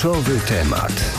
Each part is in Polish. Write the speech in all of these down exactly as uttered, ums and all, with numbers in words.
Kluczowy temat.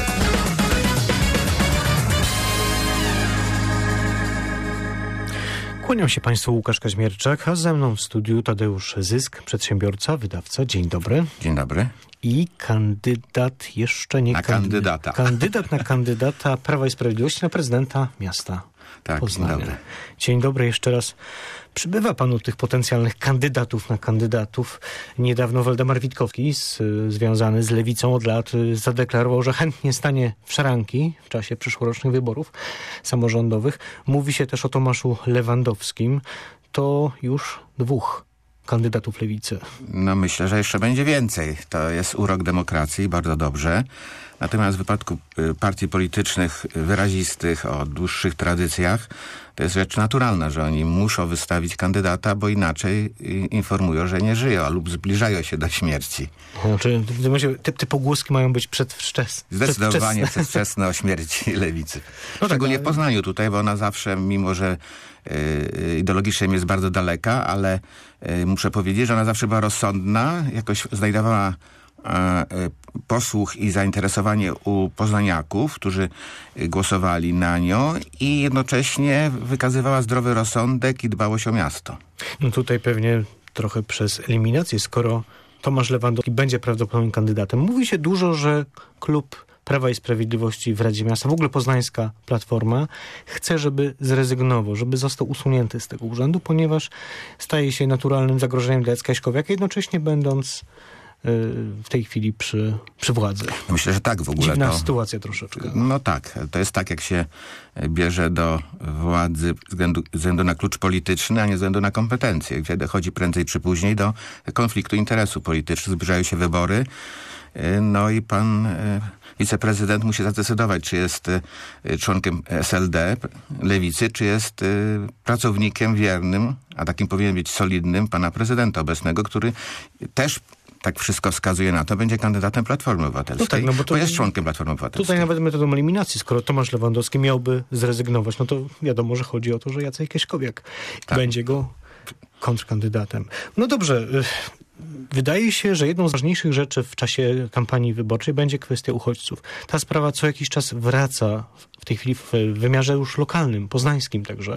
Kłaniam się Państwu, Łukasz Kaźmierczak, a ze mną w studiu Tadeusz Zysk, przedsiębiorca, wydawca. Dzień dobry. Dzień dobry. I kandydat jeszcze nie... Na kandy- kandydata. Kandydat na kandydata Prawa i Sprawiedliwości na prezydenta miasta Tak, Poznania. dzień dobry. Dzień dobry jeszcze raz. Przybywa panu tych potencjalnych kandydatów na kandydatów. Niedawno Waldemar Witkowski, z, związany z Lewicą od lat, zadeklarował, że chętnie stanie w szranki w czasie przyszłorocznych wyborów samorządowych. Mówi się też o Tomaszu Lewandowskim. To już dwóch kandydatów Lewicy. No myślę, że jeszcze będzie więcej. To jest urok demokracji, bardzo dobrze. Natomiast w wypadku y, partii politycznych wyrazistych o dłuższych tradycjach to jest rzecz naturalna, że oni muszą wystawić kandydata, bo inaczej y, informują, że nie żyją lub zbliżają się do śmierci. Znaczy, te, te pogłoski mają być przedwczesne. Zdecydowanie przedwczesne o śmierci Lewicy. No Szczególnie tak, w Poznaniu tutaj, bo ona zawsze, mimo że y, ideologicznie jest bardzo daleka, ale y, muszę powiedzieć, że ona zawsze była rozsądna, jakoś znajdowała posłuch i zainteresowanie u poznaniaków, którzy głosowali na nią, i jednocześnie wykazywała zdrowy rozsądek i dbałość o miasto. No tutaj pewnie trochę przez eliminację, skoro Tomasz Lewandowski będzie prawdopodobnym kandydatem. Mówi się dużo, że klub Prawa i Sprawiedliwości w Radzie Miasta, w ogóle poznańska Platforma, chce, żeby zrezygnował, żeby został usunięty z tego urzędu, ponieważ staje się naturalnym zagrożeniem dla Jacka Jaśkowiaka, jednocześnie będąc w tej chwili przy, przy władzy. Myślę, że tak w ogóle. Dziwna to, sytuacja troszeczkę. No tak, to jest tak, jak się bierze do władzy ze względu, ze względu na klucz polityczny, a nie ze względu na kompetencje, gdzie dochodzi prędzej czy później do konfliktu interesu politycznych. Zbliżają się wybory, no i pan wiceprezydent musi zadecydować, czy jest członkiem S L D, Lewicy, czy jest pracownikiem wiernym, a takim powinien być solidnym, pana prezydenta obecnego, który też, tak wszystko wskazuje na to, będzie kandydatem Platformy Obywatelskiej, no tak, no bo, to, bo jest członkiem Platformy Obywatelskiej. Tutaj nawet metodą eliminacji, skoro Tomasz Lewandowski miałby zrezygnować, no to wiadomo, że chodzi o to, że Jacek Jaśkowiak tak będzie go kontrkandydatem. No dobrze, wydaje się, że jedną z ważniejszych rzeczy w czasie kampanii wyborczej będzie kwestia uchodźców. Ta sprawa co jakiś czas wraca, w tej chwili w wymiarze już lokalnym, poznańskim także.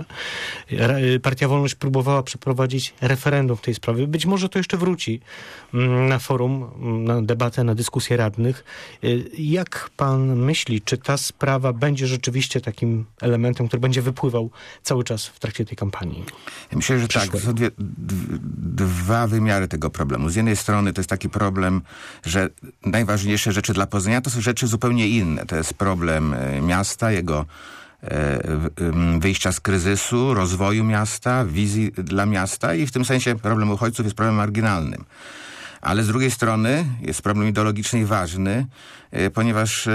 Partia Wolność próbowała przeprowadzić referendum w tej sprawie. Być może to jeszcze wróci na forum, na debatę, na dyskusję radnych. Jak pan myśli, czy ta sprawa będzie rzeczywiście takim elementem, który będzie wypływał cały czas w trakcie tej kampanii? Myślę, że tak. Są dwie, dwa wymiary tego problemu. Z jednej strony to jest taki problem, że najważniejsze rzeczy dla Poznania to są rzeczy zupełnie inne. To jest problem miasta, jego wyjścia z kryzysu, rozwoju miasta, wizji dla miasta, i w tym sensie problem uchodźców jest problemem marginalnym. Ale z drugiej strony jest problem ideologiczny i ważny, ponieważ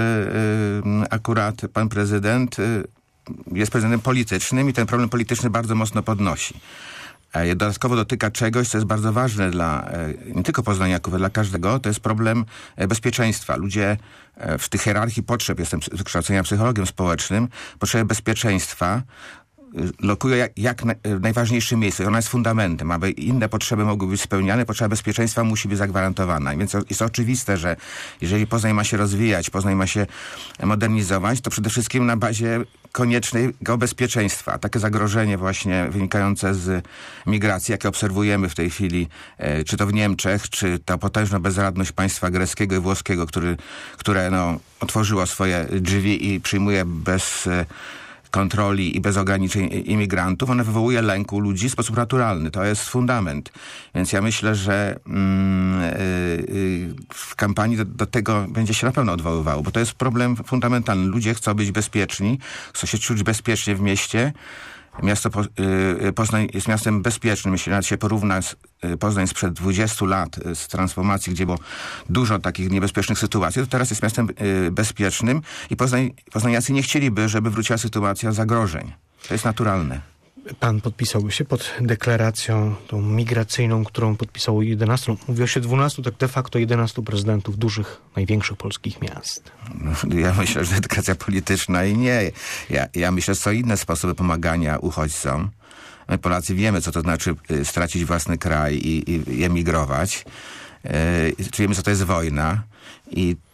akurat pan prezydent jest prezydentem politycznym i ten problem polityczny bardzo mocno podnosi. Dodatkowo dotyka czegoś, co jest bardzo ważne dla nie tylko poznaniaków, ale dla każdego. To jest problem bezpieczeństwa. Ludzie w tych hierarchii potrzeb, jestem z wykształcenia psychologiem społecznym, potrzeby bezpieczeństwa lokują jak, jak na, w najważniejszym miejscu. Ona jest fundamentem. Aby inne potrzeby mogły być spełniane, potrzeba bezpieczeństwa musi być zagwarantowana. Więc jest oczywiste, że jeżeli Poznań ma się rozwijać, Poznań ma się modernizować, to przede wszystkim na bazie koniecznego bezpieczeństwa. Takie zagrożenie właśnie wynikające z migracji, jakie obserwujemy w tej chwili, e, czy to w Niemczech, czy ta potężna bezradność państwa greckiego i włoskiego, który, które no, otworzyło swoje drzwi i przyjmuje bez e, kontroli i bez ograniczeń imigrantów, ona wywołuje lęk u ludzi w sposób naturalny. To jest fundament. Więc ja myślę, że mm, yy, w kampanii do, do tego będzie się na pewno odwoływało, bo to jest problem fundamentalny. Ludzie chcą być bezpieczni, chcą się czuć bezpiecznie w mieście. Miasto po, y, Poznań jest miastem bezpiecznym. Jeśli nawet się porówna z, y, Poznań sprzed dwudziestu lat y, z transformacji, gdzie było dużo takich niebezpiecznych sytuacji, to teraz jest miastem y, bezpiecznym i Poznań, poznaniacy nie chcieliby, żeby wróciła sytuacja zagrożeń. To jest naturalne. Pan podpisałby się pod deklaracją tą migracyjną, którą podpisało jedenastu, mówiło się dwunastu, tak de facto jedenastu prezydentów dużych, największych polskich miast. No, ja myślę, że deklaracja polityczna i nie. Ja, ja myślę, że są inne sposoby pomagania uchodźcom. My Polacy wiemy, co to znaczy y, stracić własny kraj i, i, i emigrować. Y, wiemy, co to jest wojna i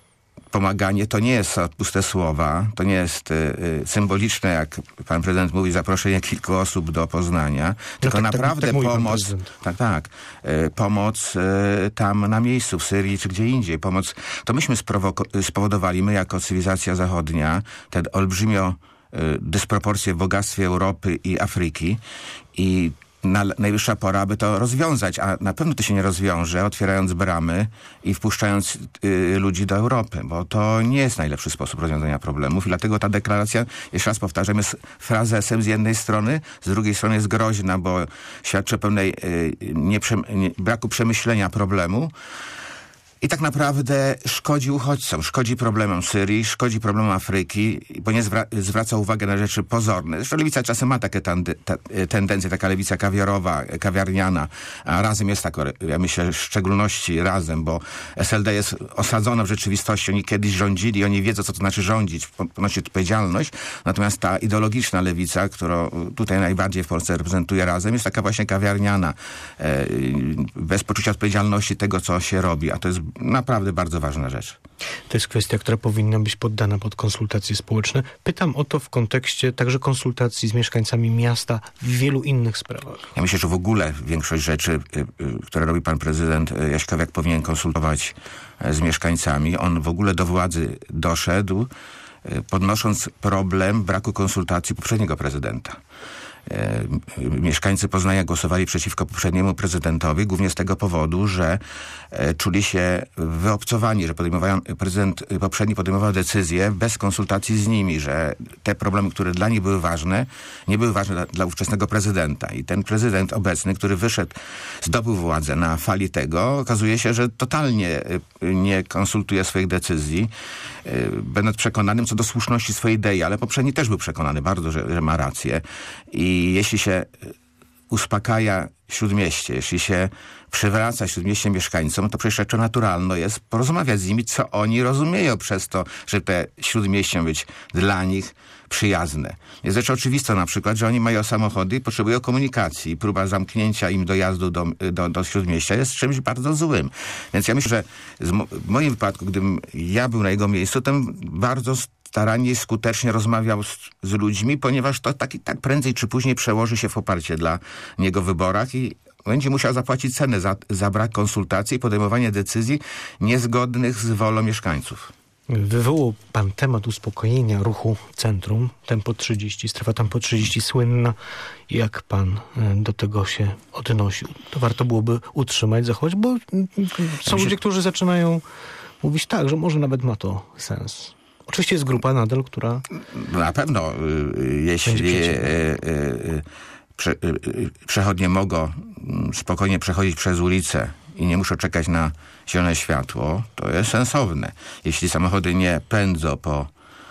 pomaganie to nie jest puste słowa, to nie jest y, y, symboliczne, jak pan prezydent mówi, zaproszenie kilku osób do Poznania, no tylko tak, naprawdę tak, tak pomoc, tak, tak, y, pomoc y, tam na miejscu, w Syrii czy gdzie indziej. Pomoc, to myśmy sprowoko- spowodowali, my jako cywilizacja zachodnia, te olbrzymio y, dysproporcje w bogactwie Europy i Afryki i Na, najwyższa pora, aby to rozwiązać, a na pewno to się nie rozwiąże, otwierając bramy i wpuszczając y, ludzi do Europy, bo to nie jest najlepszy sposób rozwiązania problemów i dlatego ta deklaracja, jeszcze raz powtarzam, jest frazesem z jednej strony, z drugiej strony jest groźna, bo świadczy o pewnej y, nieprze- nie, braku przemyślenia problemu. I tak naprawdę szkodzi uchodźcom, szkodzi problemom Syrii, szkodzi problemom Afryki, bo nie zwra- zwraca uwagę na rzeczy pozorne. Zresztą lewica czasem ma takie tandy- ta- tendencje, taka lewica kawiarowa, kawiarniana, a Razem jest tak, ja myślę, w szczególności Razem, bo S L D jest osadzona w rzeczywistości. Oni kiedyś rządzili, oni wiedzą, co to znaczy rządzić, ponosić odpowiedzialność. Natomiast ta ideologiczna lewica, którą tutaj najbardziej w Polsce reprezentuje Razem, jest taka właśnie kawiarniana, e, bez poczucia odpowiedzialności tego, co się robi, a to jest naprawdę bardzo ważna rzecz. To jest kwestia, która powinna być poddana pod konsultacje społeczne. Pytam o to w kontekście także konsultacji z mieszkańcami miasta w wielu innych sprawach. Ja myślę, że w ogóle większość rzeczy, y, y, które robi pan prezydent Jaśkowiak, powinien konsultować z mieszkańcami. On w ogóle do władzy doszedł, y, podnosząc problem braku konsultacji poprzedniego prezydenta. E, mieszkańcy Poznania głosowali przeciwko poprzedniemu prezydentowi, głównie z tego powodu, że e, czuli się wyobcowani, że podejmowają, prezydent poprzedni podejmował decyzje bez konsultacji z nimi, że te problemy, które dla nich były ważne, nie były ważne dla, dla ówczesnego prezydenta. I ten prezydent obecny, który wyszedł, zdobył władzę na fali tego, okazuje się, że totalnie e, nie konsultuje swoich decyzji, e, będąc przekonanym co do słuszności swojej idei, ale poprzedni też był przekonany bardzo, że, że ma rację. I I jeśli się uspokaja Śródmieście, jeśli się przywraca Śródmieście mieszkańcom, to przecież rzeczą naturalną jest porozmawiać z nimi, co oni rozumieją przez to, że te Śródmieście ma być dla nich przyjazne. Jest rzecz oczywista na przykład, że oni mają samochody i potrzebują komunikacji. Próba zamknięcia im dojazdu do, do, do Śródmieścia jest czymś bardzo złym. Więc ja myślę, że w moim wypadku, gdybym ja był na jego miejscu, to bym bardzo starannie i skutecznie rozmawiał z, z ludźmi, ponieważ to tak i tak prędzej czy później przełoży się w poparcie dla niego w wyborach i będzie musiał zapłacić cenę za, za brak konsultacji i podejmowanie decyzji niezgodnych z wolą mieszkańców. Wywołał pan temat uspokojenia ruchu Centrum, Tempo trzydzieści, strefa Tempo trzydzieści słynna. Jak pan do tego się odnosił? To warto byłoby utrzymać, zachować, bo są ludzie, którzy zaczynają mówić tak, że może nawet ma to sens. Oczywiście jest grupa nadal, która... Na pewno, y, jeśli y, y, prze, y, przechodnie mogą spokojnie przechodzić przez ulicę i nie muszą czekać na zielone światło, to jest sensowne. Jeśli samochody nie pędzą po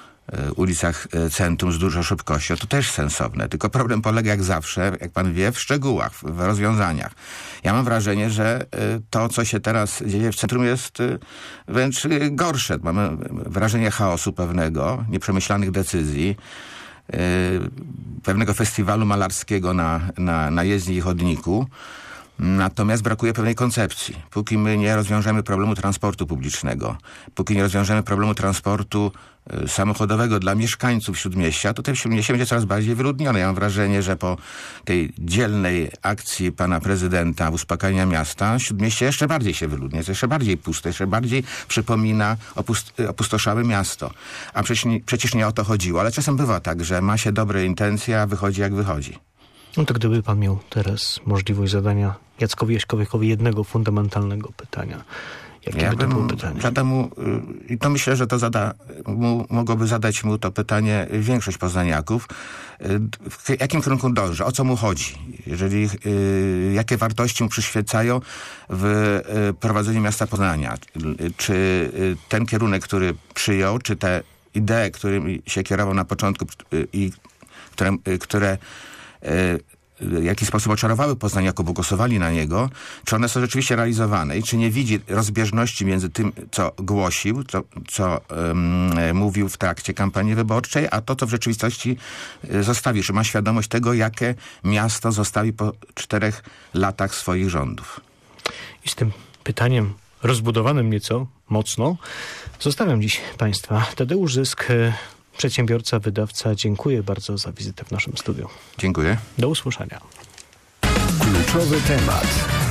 y, ulicach y, centrum z dużą szybkością, to też sensowne. Tylko problem polega jak zawsze, jak pan wie, w szczegółach, w, w rozwiązaniach. Ja mam wrażenie, że y, to, co się teraz dzieje w centrum, jest y, wręcz y, gorsze. Mamy wrażenie chaosu pewnego, nieprzemyślanych decyzji, y, pewnego festiwalu malarskiego na, na, na jezdni i chodniku. Natomiast brakuje pewnej koncepcji. Póki my nie rozwiążemy problemu transportu publicznego, póki nie rozwiążemy problemu transportu y, samochodowego dla mieszkańców Śródmieścia, to to Śródmieście będzie coraz bardziej wyludnione. Ja mam wrażenie, że po tej dzielnej akcji pana prezydenta uspokajania miasta, Śródmieście jeszcze bardziej się wyludnia, jest jeszcze bardziej puste, jeszcze bardziej przypomina opust- opustoszałe miasto. A przecież nie, przecież nie o to chodziło. Ale czasem bywa tak, że ma się dobre intencje, a wychodzi jak wychodzi. No to gdyby pan miał teraz możliwość zadania Jackowi Jaśkowiakowi jednego fundamentalnego pytania, jakie ja by to było pytanie? Zada mu, i to myślę, że to zada, mu, mogłoby zadać mu to pytanie większość poznaniaków. W jakim kierunku dąży? O co mu chodzi? Jeżeli, y, jakie wartości mu przyświecają w y, prowadzeniu miasta Poznania? Czy y, ten kierunek, który przyjął, czy te idee, którymi się kierował na początku y, i które, y, które w jaki sposób oczarowały poznaniaków, bo głosowali na niego, czy one są rzeczywiście realizowane i czy nie widzi rozbieżności między tym, co głosił, co, co um, mówił w trakcie kampanii wyborczej, a to, co w rzeczywistości zostawi. Czy ma świadomość tego, jakie miasto zostawi po czterech latach swoich rządów. I z tym pytaniem rozbudowanym nieco mocno. Zostawiam dziś Państwa. Tadeusz Zysk, przedsiębiorca, wydawca. Dziękuję bardzo za wizytę w naszym studiu. Dziękuję. Do usłyszenia. Kluczowy temat.